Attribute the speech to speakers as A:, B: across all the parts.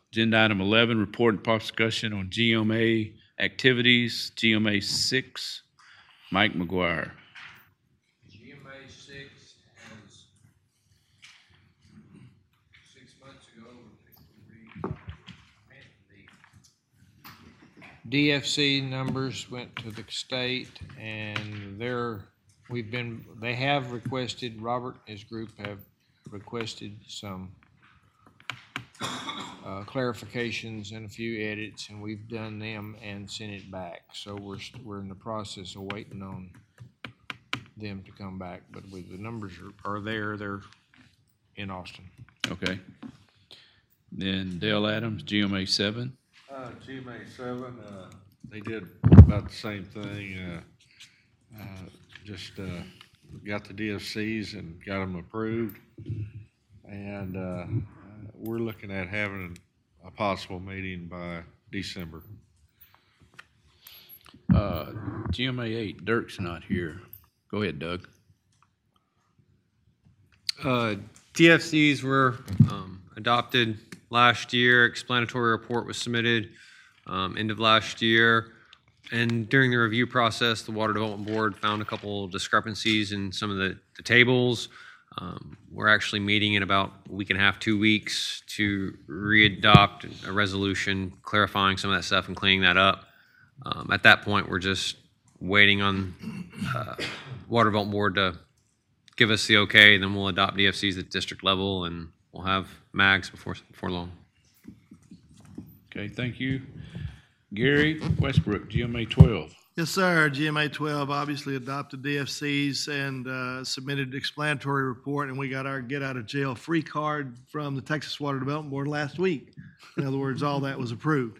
A: Agenda item 11, report and possible discussion on GMA activities, GMA 6. Mike McGuire.
B: GMA 6 has 6 months ago, the DFC numbers went to the state, and they have requested, Robert and his group have requested some clarifications and a few edits, and we've done them and sent it back. So we're in the process of waiting on them to come back, but the numbers are there. They're in Austin.
A: Okay. Then Dale Adams, GMA 7.
C: GMA 7, they did about the same thing. Just got the DFCs and got them approved. And we're looking at having a possible meeting by December.
A: GMA 8, Dirk's not here. Go ahead, Doug.
D: DFCs were adopted last year. Explanatory report was submitted end of last year. And during the review process, the Water Development Board found a couple discrepancies in some of the tables. We're actually meeting in about a week and a half, 2 weeks to re-adopt a resolution clarifying some of that stuff and cleaning that up. At that point, we're just waiting on Water Development Board to give us the okay, and then we'll adopt DFCs at district level, and we'll have MAGs before long.
A: Okay, thank you. Gary Westbrook, GMA 12.
E: Yes, sir. GMA 12 obviously adopted DFCs and submitted an explanatory report, and we got our get-out-of-jail-free card from the Texas Water Development Board last week. In other words, all that was approved.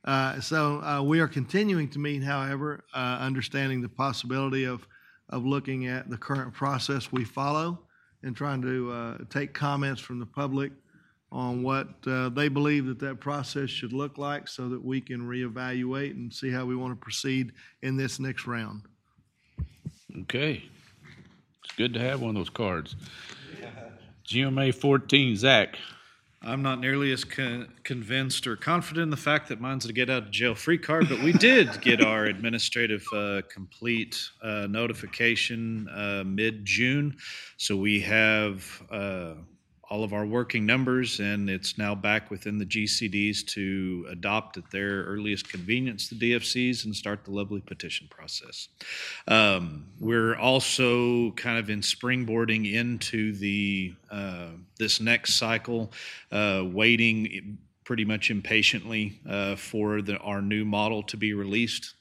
E: So we are continuing to meet, however, understanding the possibility of looking at the current process we follow and trying to take comments from the public on what they believe that process should look like so that we can reevaluate and see how we want to proceed in this next round.
A: Okay. It's good to have one of those cards. GMA 14, Zach.
F: I'm not nearly as convinced or confident in the fact that mine's a get-out-of-jail-free card, but we did get our administrative complete notification mid-June. So we have all of our working numbers, and it's now back within the GCDs to adopt at their earliest convenience the DFCs and start the lovely petition process. We're also kind of in springboarding into the this next cycle, waiting pretty much impatiently for our new model to be released.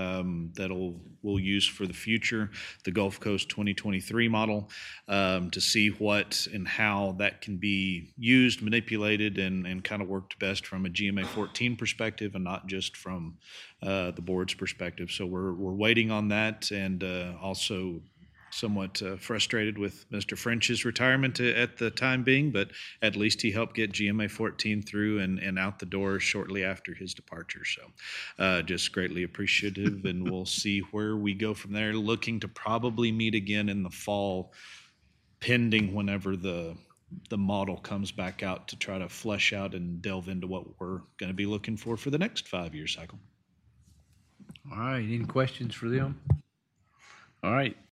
F: We'll use for the future, the Gulf Coast 2023 model, to see what and how that can be used, manipulated, and kind of worked best from a GMA 14 perspective and not just from the board's perspective. So we're waiting on that, and also somewhat frustrated with Mr. French's retirement at the time being, but at least he helped get GMA 14 through and out the door shortly after his departure. So just greatly appreciative, and we'll see where we go from there. Looking to probably meet again in the fall, pending whenever the model comes back out to try to flesh out and delve into what we're going to be looking for the next 5-year cycle.
A: All right, any questions for them? All right,